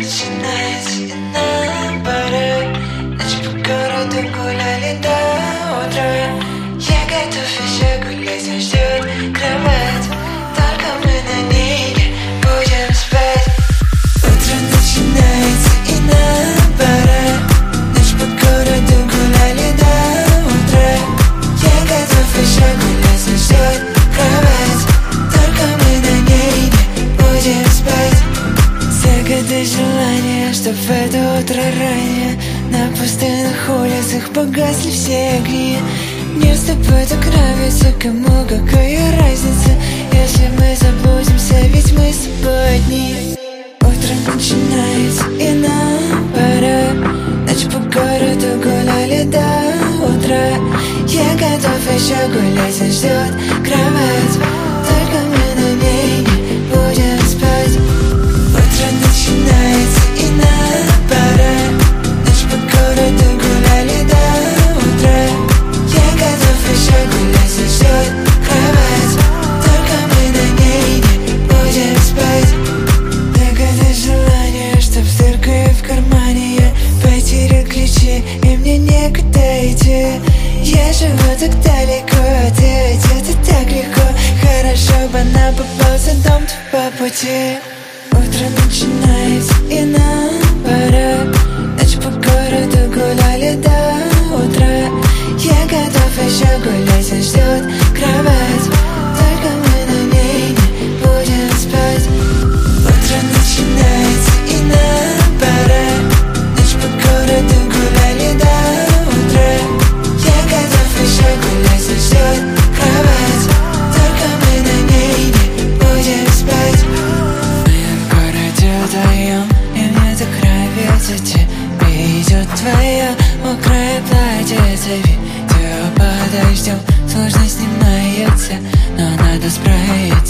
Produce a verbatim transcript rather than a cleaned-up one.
начинается, и нам пора. Ночь по городу гуляли до утра. Я готов еще гулять, нас ждет кровать. Только мы на ней не будем спать. Утро начинается, и нам пора. Ночь по городу гуляли до утра. Я готов еще гулять, нас ждет кровать. Только мы на ней не будем спать. Загодай желание, чтоб в это утро ранее на пустынных улицах погасли все огни. Мне с тобой так нравится, кому какая разница, если мы заблудимся, ведь мы с тобой одни. Утро начинается, и нам пора. Ночь по городу гуляли до утра. Я готов еще гулять, нас ждет кровать. Только мы на ней не будем спать. Утро начинается, и нам пора. Ночь по городу гуляли до утра. Я готов еще гулять, нас ждет кровать. Только мы на ней не будем спать. Загадай желание, чтоб с дыркой в кармане я потерял ключи, и мне некуда идти. Я живу так далеко, а ты где-то так легко. Хорошо бы нам попался дом по пути. Утро начинается, и нам пора. Ночь по городу гуляли до утра. Я готов еще гулять, нас ждет кровать. Только мы на ней не будем спать. Утро начинается, и нам пора. Ночь по городу гуляли до утра. Я готов еще гулять, нас ждет кровать. Только мы на ней не будем спать. В городе вдвоем, и мне так нравится. Тебе идет твоя мокрая платьице. Видео под дождем сложно снимается, но надо справиться.